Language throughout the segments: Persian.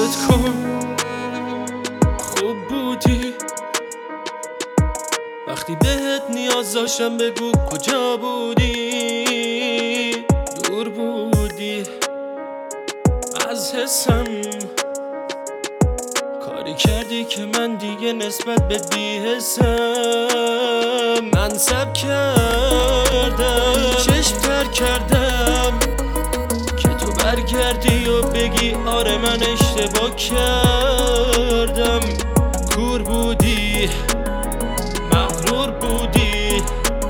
یادت کن خوب بودی وقتی بهت نیاز داشتم بگو کجا بودی دور بودی از حسم کاری کردی که من دیگه نسبت به بی‌حسم من سب کردم چشم تر کردم که تو برگردی و بگی آره من اشتباه کردم کور بودی مغرور بودی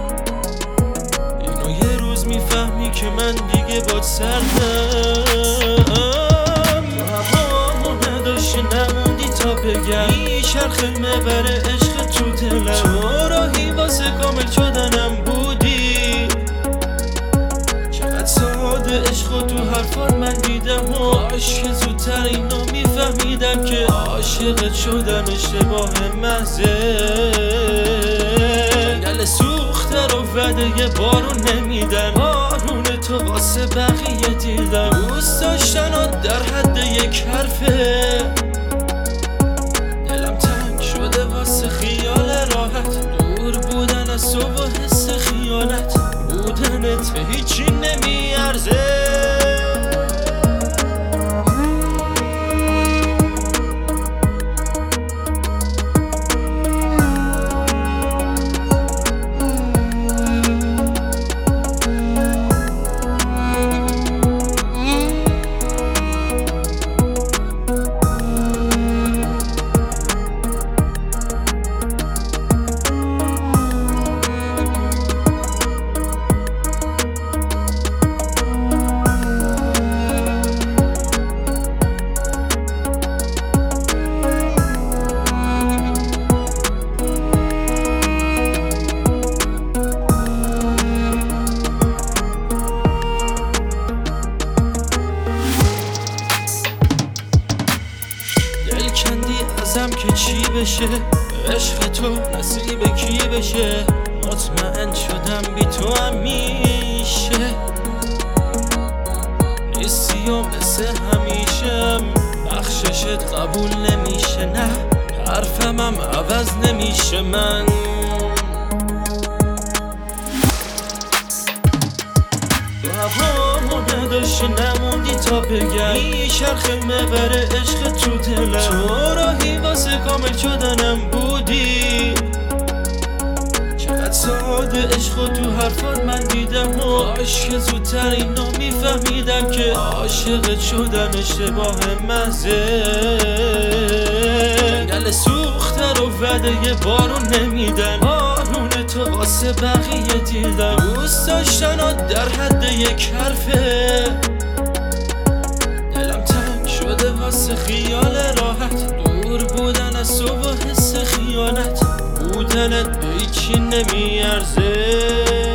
اینو یه روز میفهمی که من دیگه باد سردم همامو نداشتی نموندی تا بگم چرخه مبره عشق تو دلم تو راهی واسه کامل شدنم بودی چقدر ساده عشق تو حرفان من دیدم و عاشق زودتر اینو میفهمیدم که عاشقت شدن اشتباه محضه گل سوخته رو وعده بارون نمیدن بارون تو واسه بقیه دیدم دوست داشتن و در حد یک حرفه دلم تنگ شده واسه خیال راحت دور بودن از تو و حس خیانت بودنت به هیچی نمیارزه کندی ازم که چی بشه عشق تو نصیب کی بشه مطمئن شدم بی تو همیشه نیستی و مثل همیشم بخششت قبول نمیشه نه حرفم هم عوض نمیشه من هوامو نداشتی نموندی تا بگم چرخه مبره عشق تو دلم تو راهی واسه کامل شدنم بودی چقدر ساده عشق تو حرفات من دیدم و عاشق زودتر اینو میفهمیدم که عاشقت شدن اشتباه محضه گل سوخته رو وعده بارون نمیدن بارون تو واسه بقیه دیدم دوست داشتن و در حد یک حرفه دلم تنگ شده واسه خیال راحت دور بودن از تو و حس خیانت بودنت به هیچی نمیارزه